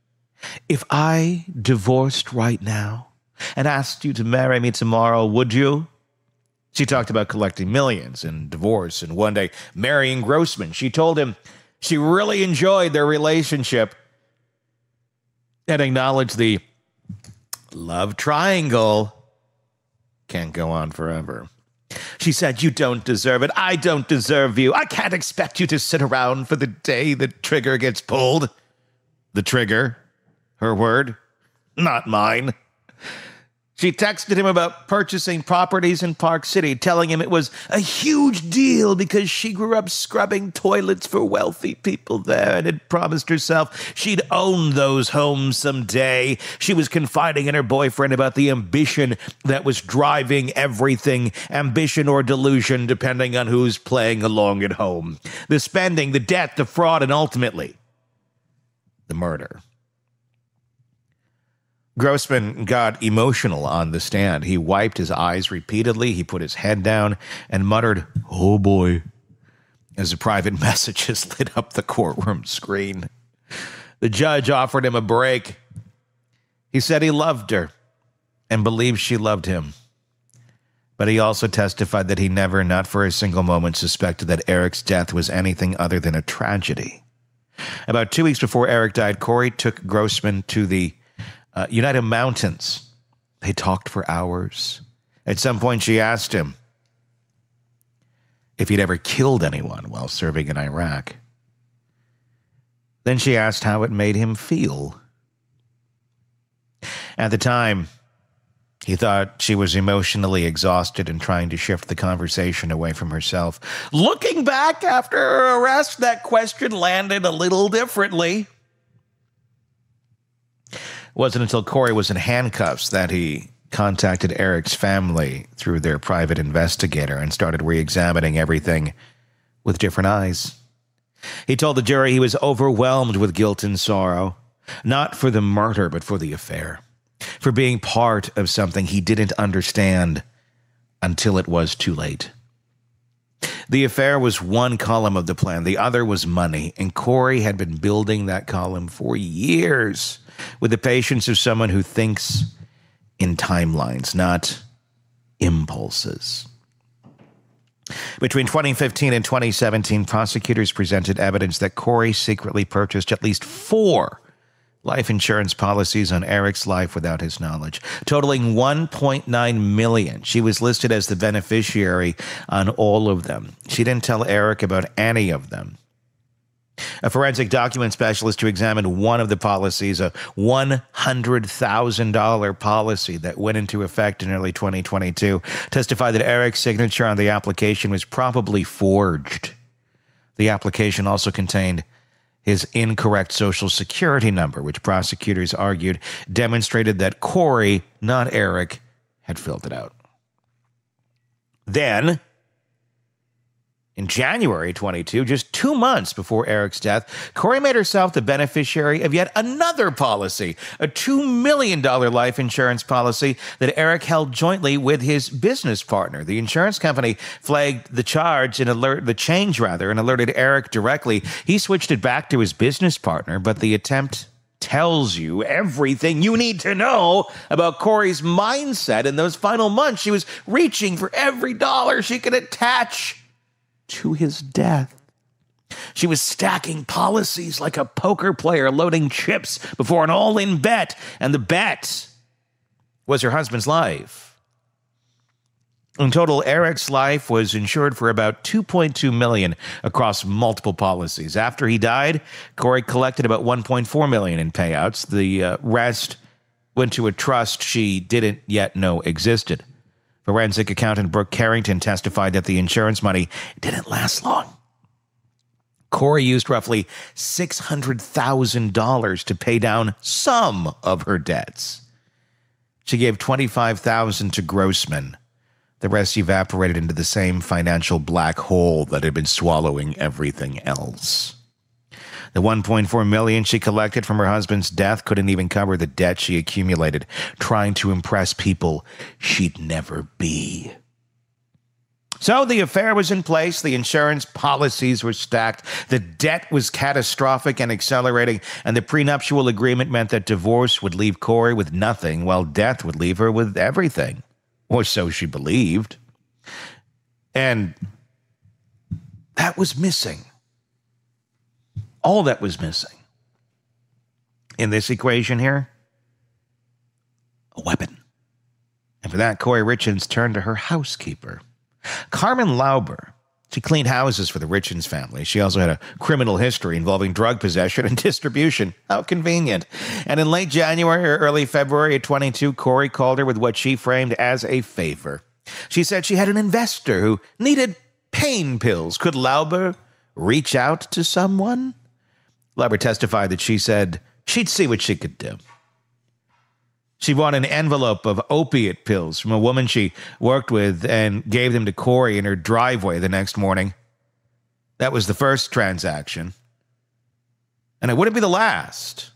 "If I divorced right now and asked you to marry me tomorrow, would you?" She talked about collecting millions and divorce and one day marrying Grossman. She told him she really enjoyed their relationship and acknowledged the love triangle can't go on forever. She said, "You don't deserve it. I don't deserve you. I can't expect you to sit around for the day the trigger gets pulled." The trigger, her word, not mine. She texted him about purchasing properties in Park City, telling him it was a huge deal because she grew up scrubbing toilets for wealthy people there and had promised herself she'd own those homes someday. She was confiding in her boyfriend about the ambition that was driving everything, ambition or delusion, depending on who's playing along at home. The spending, the debt, the fraud, and ultimately, the murder. Grossman got emotional on the stand. He wiped his eyes repeatedly. He put his head down and muttered, "Oh boy," as the private messages lit up the courtroom screen. The judge offered him a break. He said he loved her and believed she loved him. But he also testified that he never, not for a single moment, suspected that Eric's death was anything other than a tragedy. About two weeks before Eric died, Corey took Grossman to the Uh, United Mountains. They talked for hours. At some point, she asked him if he'd ever killed anyone while serving in Iraq. Then she asked how it made him feel. At the time, he thought she was emotionally exhausted and trying to shift the conversation away from herself. Looking back after her arrest, that question landed a little differently. It wasn't until Corey was in handcuffs that he contacted Eric's family through their private investigator and started re-examining everything with different eyes. He told the jury he was overwhelmed with guilt and sorrow, not for the murder, but for the affair, for being part of something he didn't understand until it was too late. The affair was one column of the plan. The other was money, and Corey had been building that column for years with the patience of someone who thinks in timelines, not impulses. Between twenty fifteen and twenty seventeen, prosecutors presented evidence that Corey secretly purchased at least four life insurance policies on Eric's life without his knowledge, totaling one point nine million dollars. She was listed as the beneficiary on all of them. She didn't tell Eric about any of them. A forensic document specialist who examined one of the policies, a one hundred thousand dollars policy that went into effect in early twenty twenty-two, testified that Eric's signature on the application was probably forged. The application also contained his incorrect Social Security number, which prosecutors argued demonstrated that Corey, not Eric, had filled it out. Then, in January twenty-two, just two months before Eric's death, Corey made herself the beneficiary of yet another policy, a two million dollars life insurance policy that Eric held jointly with his business partner. The insurance company flagged the charge and alert the change rather and alerted Eric directly. He switched it back to his business partner, but the attempt tells you everything you need to know about Corey's mindset in those final months. She was reaching for every dollar she could attach to his death. She was stacking policies like a poker player loading chips before an all-in bet, and the bet was her husband's life. In total, Eric's life was insured for about two point two million dollars across multiple policies. After he died, Corey collected about one point four million dollars in payouts. The uh, rest went to a trust she didn't yet know existed. Forensic accountant Brooke Carrington testified that the insurance money didn't last long. Corey used roughly six hundred thousand dollars to pay down some of her debts. She gave twenty-five thousand dollars to Grossman. The rest evaporated into the same financial black hole that had been swallowing everything else. The one point four million dollars she collected from her husband's death couldn't even cover the debt she accumulated, trying to impress people she'd never be. So the affair was in place, the insurance policies were stacked, the debt was catastrophic and accelerating, and the prenuptial agreement meant that divorce would leave Corey with nothing, while death would leave her with everything. Or so she believed. And that was missing. All that was missing in this equation here, a weapon. And for that, Corey Richins turned to her housekeeper, Carmen Lauber. She cleaned houses for the Richins family. She also had a criminal history involving drug possession and distribution. How convenient. And in late January or early February of twenty-two, Corey called her with what she framed as a favor. She said she had an investor who needed pain pills. Could Lauber reach out to someone? Lauber testified that she said she'd see what she could do. She bought an envelope of opiate pills from a woman she worked with and gave them to Corey in her driveway the next morning. That was the first transaction. And it wouldn't be the last.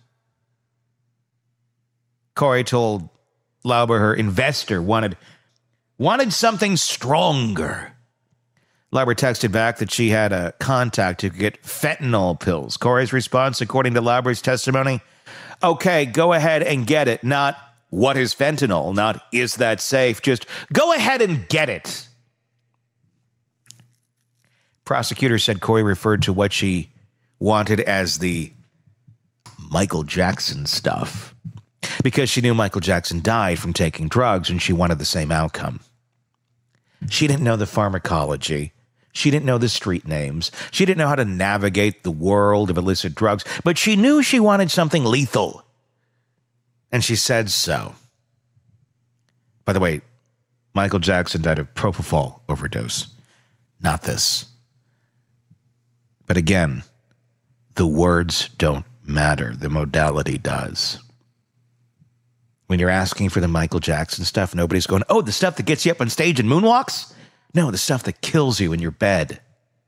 Corey told Lauber her investor wanted, wanted something stronger. Lauber texted back that she had a contact who could get fentanyl pills. Corey's response, according to Lauber's testimony, okay, go ahead and get it, not what is fentanyl? Not, is that safe? Just go ahead and get it. Prosecutors said Corey referred to what she wanted as the Michael Jackson stuff because she knew Michael Jackson died from taking drugs and she wanted the same outcome. She didn't know the pharmacology. She didn't know the street names. She didn't know how to navigate the world of illicit drugs, but she knew she wanted something lethal. And she said so. By the way, Michael Jackson died of propofol overdose. Not this. But again, the words don't matter. The modality does. When you're asking for the Michael Jackson stuff, nobody's going, oh, the stuff that gets you up on stage and moonwalks? No, the stuff that kills you in your bed.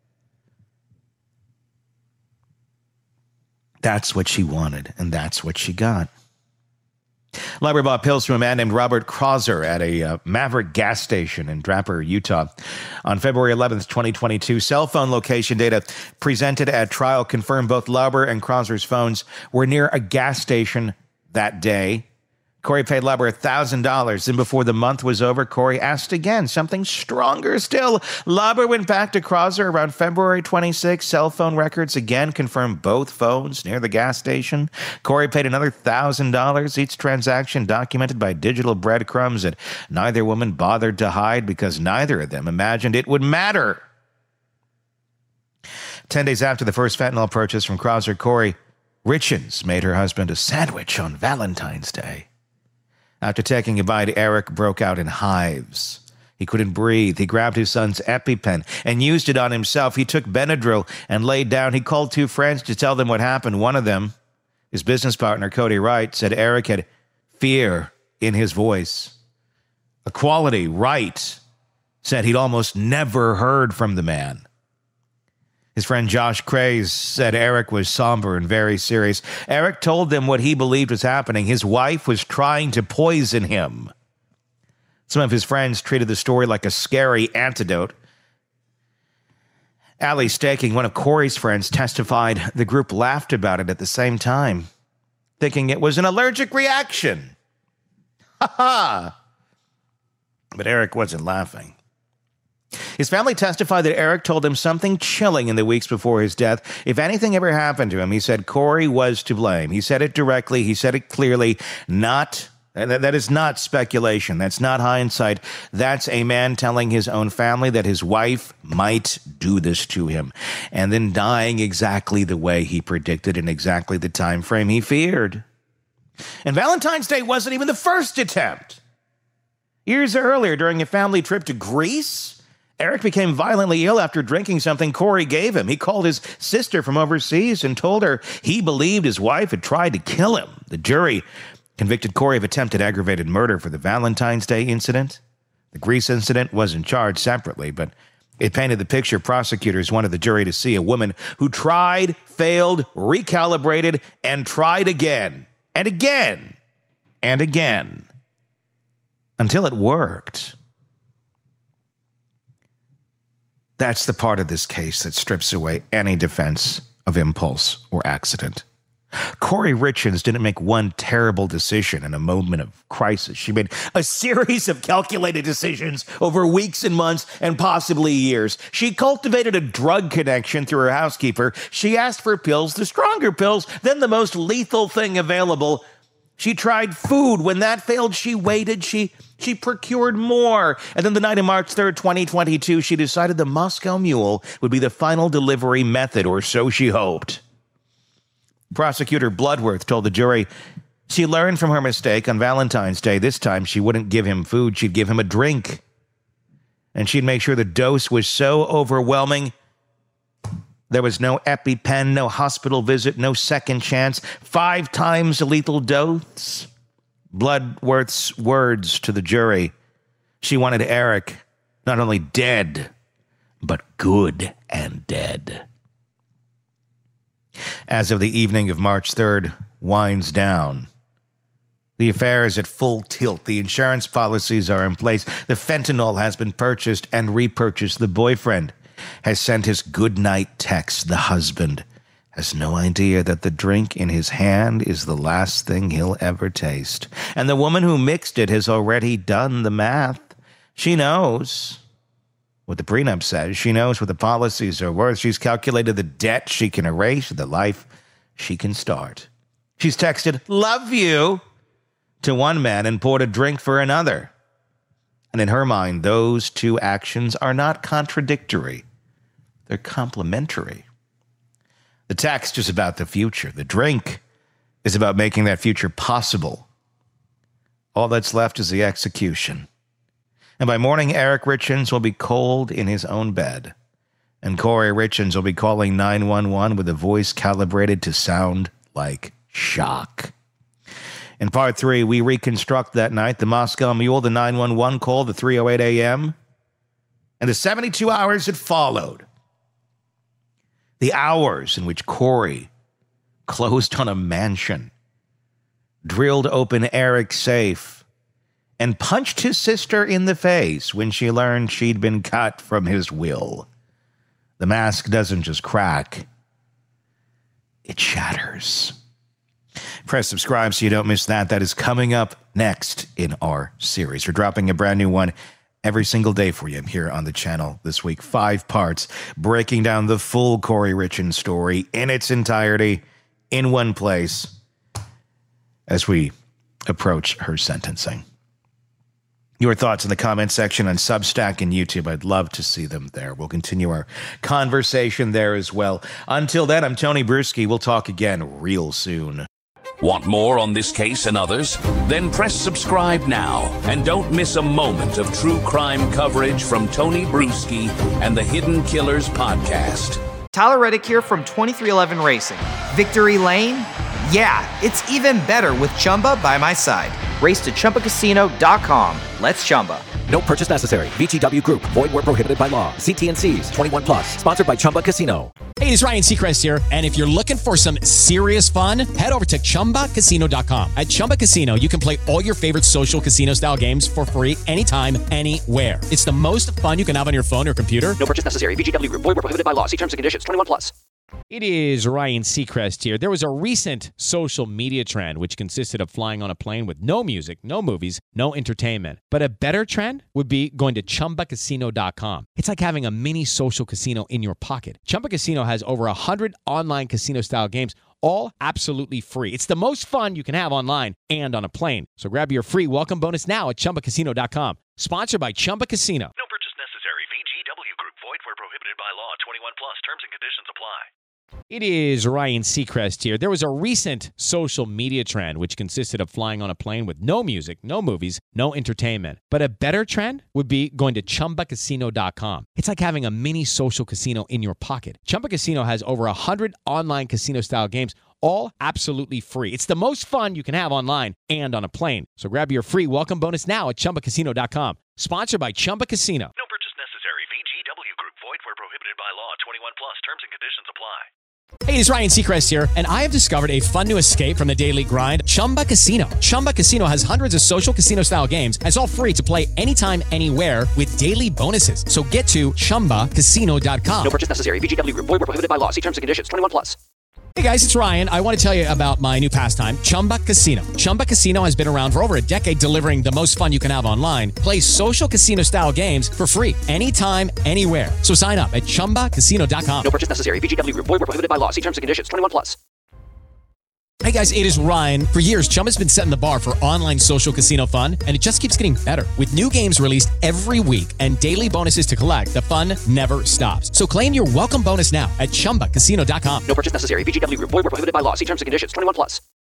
That's what she wanted, and that's what she got. Lauber bought pills from a man named Robert Krauser at a uh, Maverick gas station in Draper, Utah. On February eleventh, twenty twenty-two, cell phone location data presented at trial confirmed both Lauber and Krauser's phones were near a gas station that day. Corey paid Lauber one thousand dollars, and before the month was over, Corey asked again, something stronger still. Lauber went back to Krauser around February twenty-sixth. Cell phone records again confirmed both phones near the gas station. Corey paid another one thousand dollars, each transaction documented by digital breadcrumbs that neither woman bothered to hide because neither of them imagined it would matter. Ten days after the first fentanyl purchase from Krauser, Corey Richins made her husband a sandwich on Valentine's Day. After taking a bite, Eric broke out in hives. He couldn't breathe. He grabbed his son's EpiPen and used it on himself. He took Benadryl and laid down. He called two friends to tell them what happened. One of them, his business partner, Cody Wright, said Eric had fear in his voice. A quality Wright said he'd almost never heard from the man. His friend Josh Craze said Eric was somber and very serious. Eric told them what he believed was happening. His wife was trying to poison him. Some of his friends treated the story like a scary antidote. Allie Staking, one of Corey's friends, testified the group laughed about it at the same time, thinking it was an allergic reaction. Ha ha! But Eric wasn't laughing. His family testified that Eric told them something chilling in the weeks before his death. If anything ever happened to him, he said Corey was to blame. He said it directly. He said it clearly. Not, that is not speculation. That's not hindsight. That's a man telling his own family that his wife might do this to him and then dying exactly the way he predicted in exactly the time frame he feared. And Valentine's Day wasn't even the first attempt. Years earlier, during a family trip to Greece, Eric became violently ill after drinking something Corey gave him. He called his sister from overseas and told her he believed his wife had tried to kill him. The jury convicted Corey of attempted aggravated murder for the Valentine's Day incident. The Greece incident wasn't charged separately, but it painted the picture prosecutors wanted the jury to see: a woman who tried, failed, recalibrated, and tried again, and again, and again, until it worked. That's the part of this case that strips away any defense of impulse or accident. Corey Richins didn't make one terrible decision in a moment of crisis. She made a series of calculated decisions over weeks and months and possibly years. She cultivated a drug connection through her housekeeper. She asked for pills, the stronger pills, then the most lethal thing available. She tried food. When that failed, she waited. She she procured more. And then the night of March third, twenty twenty-two, she decided the Moscow Mule would be the final delivery method, or so she hoped. Prosecutor Bloodworth told the jury she learned from her mistake on Valentine's Day. This time, she wouldn't give him food. She'd give him a drink. And she'd make sure the dose was so overwhelming there was no EpiPen, no hospital visit, no second chance. Five times the lethal dose. Bloodworth's words to the jury. She wanted Eric not only dead, but good and dead. As of the evening of March third winds down, the affair is at full tilt. The insurance policies are in place. The fentanyl has been purchased and repurchased. The boyfriend has sent his goodnight text. The husband has no idea that the drink in his hand is the last thing he'll ever taste. And the woman who mixed it has already done the math. She knows what the prenup says. She knows what the policies are worth. She's calculated the debt she can erase, the life she can start. She's texted, "Love you," to one man and poured a drink for another. And in her mind, those two actions are not contradictory. They're complementary. The text is about the future. The drink is about making that future possible. All that's left is the execution. And by morning, Eric Richins will be cold in his own bed. And Corey Richins will be calling nine one one with a voice calibrated to sound like shock. In part three, we reconstruct that night, the Moscow Mule, the nine one one call, the three oh eight a.m., and the seventy-two hours that followed. The hours in which Corey closed on a mansion, drilled open Eric's safe, and punched his sister in the face when she learned she'd been cut from his will. The mask doesn't just crack, it shatters. Press subscribe so you don't miss that. That is coming up next in our series. We're dropping a brand new one every single day for you here on the channel this week. Five parts, breaking down the full Corey Richins story in its entirety, in one place, as we approach her sentencing. Your thoughts in the comment section on Substack and YouTube. I'd love to see them there. We'll continue our conversation there as well. Until then, I'm Tony Bruschi. We'll talk again real soon. Want more on this case and others? Then press subscribe now and don't miss a moment of true crime coverage from Tony Bruschi and the Hidden Killers podcast. Tyler Reddick here from twenty-three eleven Racing. Victory Lane? Yeah, it's even better with Chumba by my side. Race to Chumba Casino dot com. Let's Chumba. No purchase necessary. V G W Group. Void where prohibited by law. See T N Cs. twenty-one plus. Sponsored by Chumba Casino. Hey, it's Ryan Seacrest here. And if you're looking for some serious fun, head over to Chumba Casino dot com. At Chumba Casino, you can play all your favorite social casino-style games for free anytime, anywhere. It's the most fun you can have on your phone or computer. No purchase necessary. V G W Group. Void where prohibited by law. See terms and conditions. twenty-one plus. It is Ryan Seacrest here. There was a recent social media trend which consisted of flying on a plane with no music, no movies, no entertainment. But a better trend would be going to Chumba Casino dot com. It's like having a mini social casino in your pocket. Chumba Casino has over one hundred online casino-style games, all absolutely free. It's the most fun you can have online and on a plane. So grab your free welcome bonus now at Chumba Casino dot com. Sponsored by Chumba Casino. No purchase necessary. V G W Group. Void where prohibited by law. twenty-one plus. Terms and conditions apply. It is Ryan Seacrest here. There was a recent social media trend which consisted of flying on a plane with no music, no movies, no entertainment. But a better trend would be going to Chumba Casino dot com. It's like having a mini social casino in your pocket. Chumba Casino has over one hundred online casino-style games, all absolutely free. It's the most fun you can have online and on a plane. So grab your free welcome bonus now at Chumba Casino dot com. Sponsored by Chumba Casino. No purchase necessary. V G W Group. Void where prohibited by law. twenty-one plus. Terms and conditions apply. Hey, it's Ryan Seacrest here, and I have discovered a fun new escape from the daily grind, Chumba Casino. Chumba Casino has hundreds of social casino-style games, and it's all free to play anytime, anywhere with daily bonuses. So get to Chumba Casino dot com. No purchase necessary. V G W Group. Void where prohibited by law. See terms and conditions. twenty-one plus. Hey guys, it's Ryan. I want to tell you about my new pastime, Chumba Casino. Chumba Casino has been around for over a decade, delivering the most fun you can have online. Play social casino-style games for free anytime, anywhere. So sign up at Chumba Casino dot com. No purchase necessary. V G W Group. Void where prohibited by law. See terms and conditions. twenty-one plus. Hey guys, it is Ryan. For years, Chumba's been setting the bar for online social casino fun, and it just keeps getting better. With new games released every week and daily bonuses to collect, the fun never stops. So claim your welcome bonus now at chumba casino dot com. No purchase necessary. V G W Group. Void where prohibited by law. See terms and conditions. twenty-one plus.